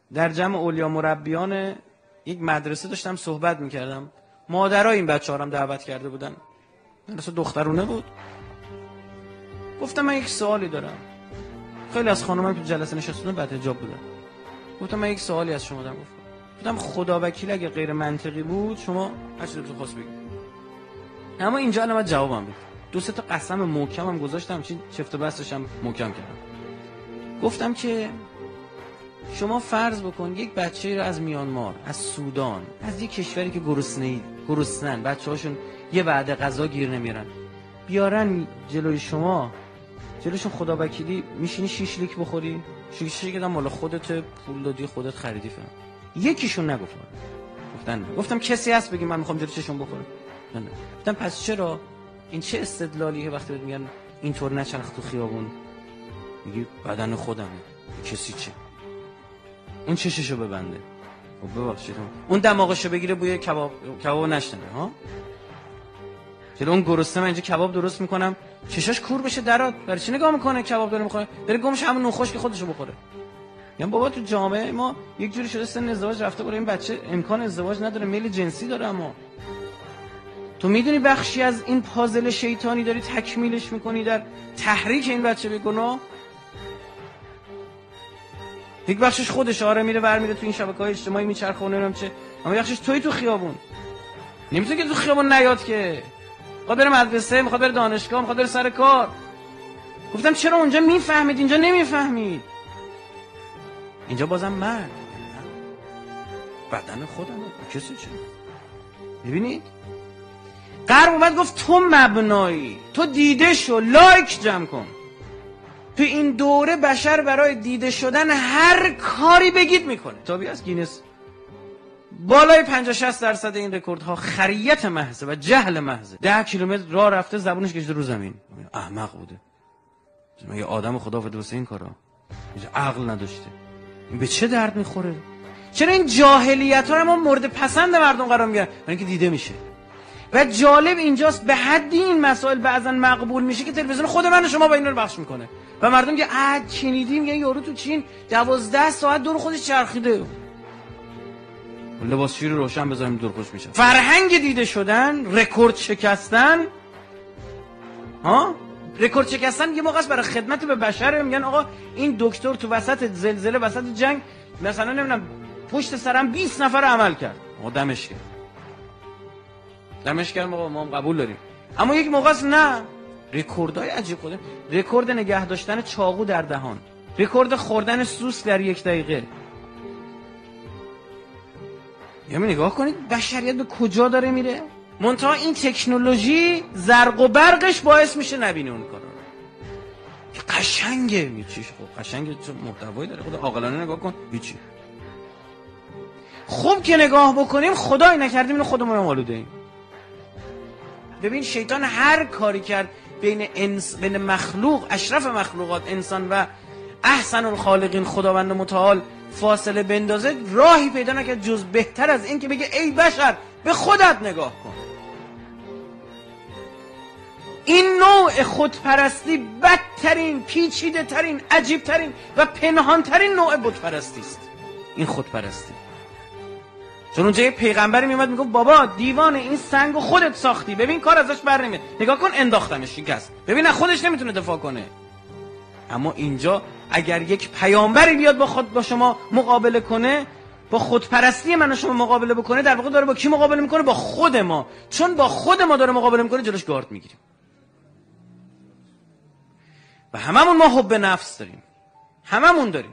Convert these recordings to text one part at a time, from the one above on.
در جمع اولیا مربیان یک مدرسه داشتم صحبت میکردم. مادرای این بچه‌ها هم دعوت کرده بودن. مدرسه دخترونه بود. گفتم من یک سوالی دارم. خیلی از خانم‌ها که جلسه نشستن بعد حجاب بودن. گفتم من یک سوالی از شما دارم. گفتم خدا وکیل اگه غیر منطقی بود شما هر چیزی خواست بگید. اما اینجا الان جوابم بده. دو سه تا قسم محکمم گذاشتم، چفت و بستش هم محکم کردم. گفتم که شما فرض بکن یک بچه‌ای رو از میانمار، از سودان، از یک کشوری که گرسنن، بچه‌هاشون یه وعده غذا گیر نمیارن، بیارن جلوی شما، جلوشون خدا وکیلی میشینی 6 لیک بخوری؟ 6 لیک هم مال خودت، پول دادی خودت خریدی فهم. یکیشون گفتن گفتم کسی هست بگی من میخوام جلوی چشم بخورم؟ نه. گفتم پس چرا این چه استدلالیه وقتی بهت میگن اینطور نچرخ تو خیابون؟ میگی بدن خودمه، کسی چه؟ اون چششو ببنده. خب ببخشید اون دماغشو بگیره بوی کباب نشنه ها؟ چرا اون گرسنه من اینجا کباب درست میکنم چشاش کور بشه درات؟ برای چی نگاه میکنه کباب داره میخوره؟ بره گمش همون نوخوش که خودشو بخوره. یعنی بابا تو جامعه ما یک جوری شده سن ازدواج رفته بالا، این بچه امکان ازدواج نداره، میل جنسی داره. اما تو میدونی بخشی از این پازل شیطانی داری تکمیلش میکنی در تحریک این بچه به گناه. یک بخشش خودش آره میره برمیره تو این شبکه‌های اجتماعی میچرخه و نمیدونم چه، اما یک بخشش توی تو خیابون نمیتونه که تو خیابون نیاد که، میخواد بره مدرسه، میخواد بره دانشگاه، میخواد بره سر کار. گفتم چرا اونجا میفهمید اینجا نمیفهمید؟ اینجا بازم من بدن خودم کسی چه؟ ببینید غرب اومد گفت تو مبنایی، تو دیده شو، لایک جمع کن. تو این دوره بشر برای دیده شدن هر کاری بگید میکنه. تابعی از گینس بالای 50-60% این رکوردها خریت محض و جهل محض. 10 کیلومتر راه رفته زبونش کشیده رو زمین. احمق بوده. مگه آدم خدا فدوسه این کارا؟ عقل نداشته. این به چه درد میخوره؟ چرا این جاهلیت ها رو ما مورد پسند مردم قرار میگیرن؟ برای اینکه دیده میشه. و جالب اینجاست به حدی این مسائل بعضا مقبول میشه که تلویزیون خود من و شما با اینا رو پخش میکنه و مردم میگه چینیدیم یه یارو تو چین 12 ساعت دور خودش چرخیده. لباسشویی رو روشن بذاریم دور خوش میشه. فرهنگ دیده شدن، رکورد شکستن، رکورد شکستن یه موقعش برای خدمت به بشر. میگن آقا این دکتر تو وسط زلزله، وسط جنگ مثلا نمیدونم پشت سرم 20 نفر عمل کرد. آقا دمش کرد ما هم قبول داریم. اما یک موقعش نه، رکوردای عجیب خوده. رکورد نگه داشتن چاقو در دهان، رکورد خوردن سوس در 1 دقیقه. یعنی نگاه کنید بشریت به کجا داره میره. منتها این تکنولوژی زرق و برقش باعث میشه نبینه اون کارا. قشنگه میچیش. خب قشنگه چون محتوایی داره. خدا عاقلانه نگاه کن هیچی. خوب که نگاه بکنیم خدای نکردیم اینو خودمون آلوده ایم. ببین شیطان هر کاری کرد بین مخلوق، اشرف مخلوقات انسان و احسن الخالقین خداوند متعال فاصله بندازه، راهی پیدا نکرد جز بهتر از این که بگه ای بشر به خودت نگاه کن. این نوع خودپرستی بدترین، پیچیده ترین، عجیب ترین و پنهان ترین نوع بتپرستی است. این خودپرستی. چون اونجا یه پیغمبری میومد میگفت بابا دیوانه این سنگو خودت ساختی، ببین کار ازش بر نمیاد، نگاه کن انداختمش شکست، ببین خودش نمیتونه دفاع کنه. اما اینجا اگر یک پیامبری بیاد با شما مقابله کنه، با خودپرستی من و شما مقابله بکنه، در واقع داره با کی مقابله میکنه؟ با خود ما. چون با خود ما داره مقابله میکنه جلوش گارد میگیریم. و هممون ما حب نفس داریم، هممون داریم.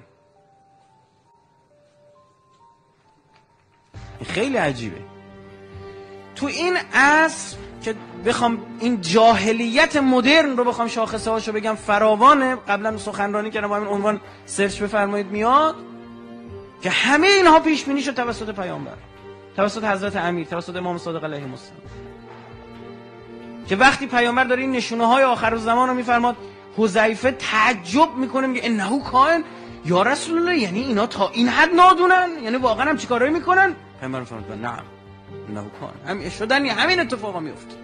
خیلی عجیبه تو این عصر که بخوام این جاهلیت مدرن رو بخوام شاخصه هاشو بگم فراوانه. قبلا سخنرانی کردم با همین عنوان، سرچ بفرمایید میاد که همه اینها پیش بینی شد توسط پیامبر، توسط حضرت امیر، توسط امام صادق علیه السلام، که وقتی پیامبر داره این نشونه های آخر الزمان رو میفرماد، حذیفه تعجب میکنه میگه انه کائن یا رسول الله، یعنی اینا تا این حد نادونن؟ یعنی واقعا هم چیکارایی میکنن؟ پیامبر فرمود نعم انه کائن، هم شدن همین اتفاقا میفته.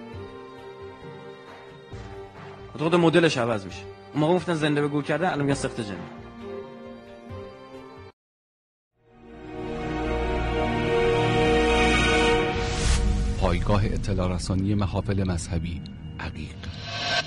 خود مدلش عوض میشه. اون موقع گفتن زنده به گور کردن، الان میگن سخت جنی. پایگاه اطلاع رسانی محافل مذهبی عقیق.